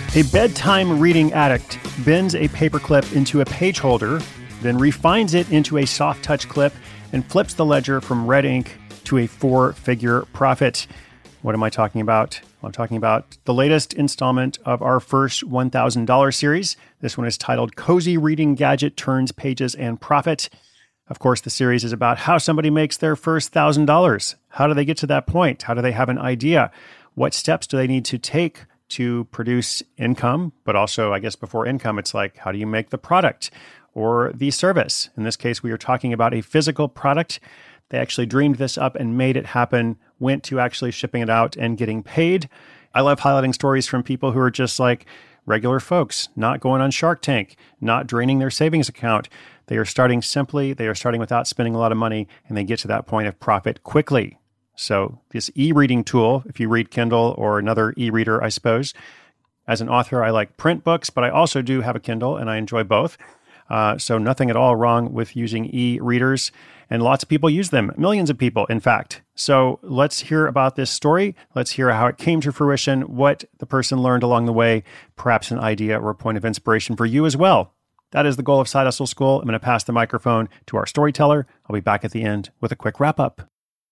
A bedtime reading addict bends a paperclip into a page holder, then refines it into a soft touch clip and flips the ledger from red ink to a 4-figure profit. What am I talking about? Well, I'm talking about the latest installment of our first $1,000 series. This one is titled Cozy Reading Gadget Turns Pages and Profit. Of course, the series is about how somebody makes their first $1,000. How do they get to that point? How do they have an idea? What steps do they need to take to produce income? But also, I guess before income, it's like, how do you make the product or the service? In this case, we are talking about a physical product. They actually dreamed this up and made it happen, went to actually shipping it out and getting paid. I love highlighting stories from people who are just like regular folks, not going on Shark Tank, not draining their savings account. They are starting simply, they are starting without spending a lot of money, and they get to that point of profit quickly. So this e-reading tool, if you read Kindle or another e-reader, I suppose. As an author, I like print books, but I also do have a Kindle, and I enjoy both. So nothing at all wrong with using e-readers, and lots of people use them, millions of people, in fact. So let's hear about this story. Let's hear how it came to fruition, what the person learned along the way, perhaps an idea or a point of inspiration for you as well. That is the goal of Side Hustle School. I'm going to pass the microphone to our storyteller. I'll be back at the end with a quick wrap-up.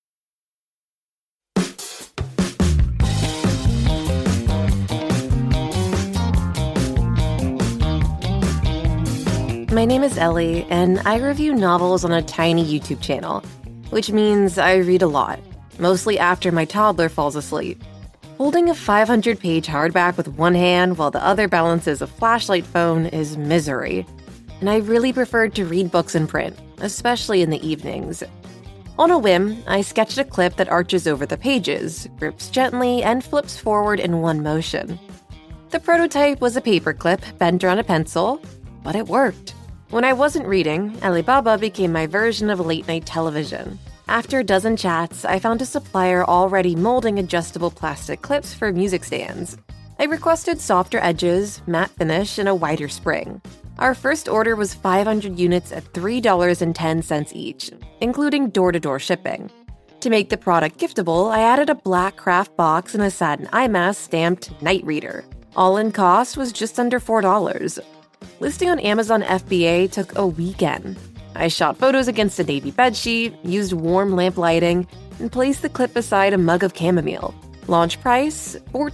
My name is Ellie, and I review novels on a tiny YouTube channel, which means I read a lot, mostly after my toddler falls asleep. Holding a 500-page hardback with one hand while the other balances a flashlight phone is misery, and I really preferred to read books in print, especially in the evenings. On a whim, I sketched a clip that arches over the pages, grips gently, and flips forward in one motion. The prototype was a paperclip bent around a pencil, but it worked. When I wasn't reading, Alibaba became my version of late-night television. After a dozen chats, I found a supplier already molding adjustable plastic clips for music stands. I requested softer edges, matte finish, and a wider spring. Our first order was 500 units at $3.10 each, including door-to-door shipping. To make the product giftable, I added a black craft box and a satin eye mask stamped Night Reader. All-in cost was just under $4. Listing on Amazon FBA took a weekend. I shot photos against a navy bedsheet, used warm lamp lighting, and placed the clip beside a mug of chamomile. Launch price,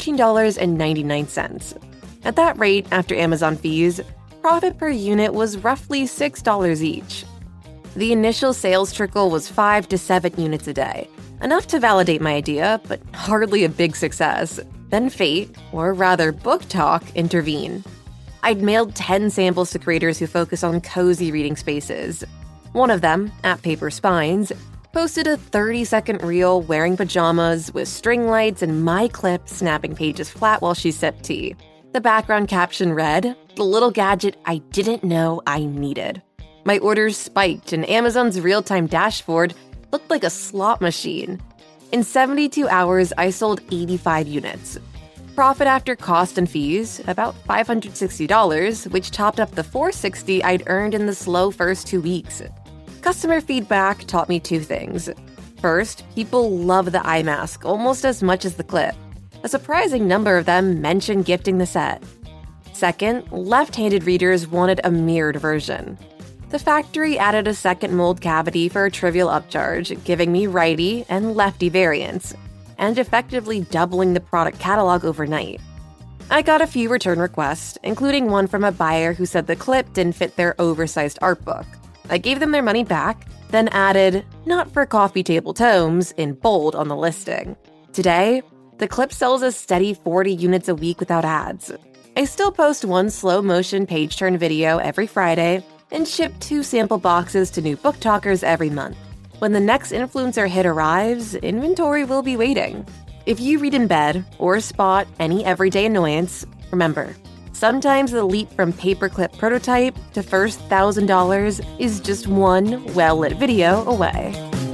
$14.99. At that rate, after Amazon fees, profit per unit was roughly $6 each. The initial sales trickle was 5 to 7 units a day, enough to validate my idea, but hardly a big success. Then fate, or rather book talk, intervened. I'd mailed 10 samples to creators who focus on cozy reading spaces. One of them, at Paper Spines, posted a 30-second reel wearing pajamas with string lights and my clip snapping pages flat while she sipped tea. The background caption read, "The little gadget I didn't know I needed." My orders spiked and Amazon's real-time dashboard looked like a slot machine. In 72 hours, I sold 85 units. Profit after cost and fees, about $560, which topped up the $460 I'd earned in the slow first 2 weeks. Customer feedback taught me 2 things. First, people love the eye mask almost as much as the clip. A surprising number of them mentioned gifting the set. Second, left-handed readers wanted a mirrored version. The factory added a second mold cavity for a trivial upcharge, giving me righty and lefty variants, and effectively doubling the product catalog overnight. I got a few return requests, including one from a buyer who said the clip didn't fit their oversized art book. I gave them their money back, then added, "Not for coffee table tomes," in bold on the listing. Today, the clip sells a steady 40 units a week without ads. I still post one slow-motion page-turn video every Friday and ship 2 sample boxes to new book talkers every month. When the next influencer hit arrives, inventory will be waiting. If you read in bed or spot any everyday annoyance, remember, sometimes the leap from paperclip prototype to first $1,000 is just one well-lit video away.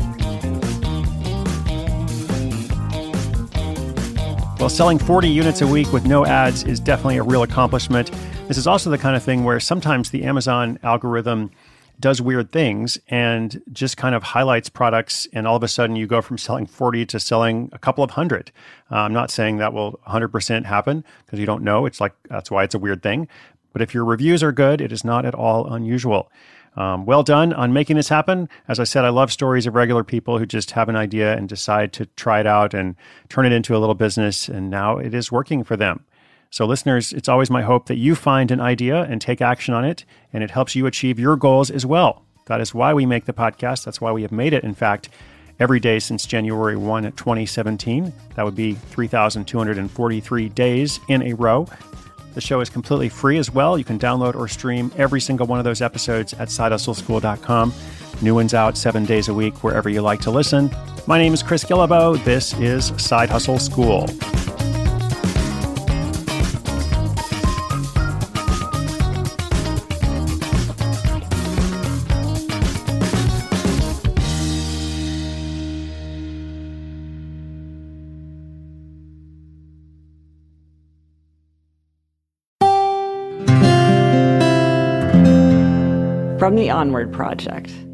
Well, selling 40 units a week with no ads is definitely a real accomplishment. This is also the kind of thing where sometimes the Amazon algorithm does weird things and just kind of highlights products, and all of a sudden you go from selling 40 to selling a couple of hundred. I'm not saying that will 100% happen because you don't know. It's like, that's why it's a weird thing. But if your reviews are good, it is not at all unusual. Well done on making this happen. As I said, I love stories of regular people who just have an idea and decide to try it out and turn it into a little business, and now it is working for them. So listeners, it's always my hope that you find an idea and take action on it, and it helps you achieve your goals as well. That is why we make the podcast. That's why we have made it, in fact, every day since January 1, 2017. That would be 3,243 days in a row. The show is completely free as well. You can download or stream every single one of those episodes at sidehustleschool.com. New ones out 7 days a week wherever you like to listen. My name is Chris Guillebeau. This is Side Hustle School. From the Onward Project.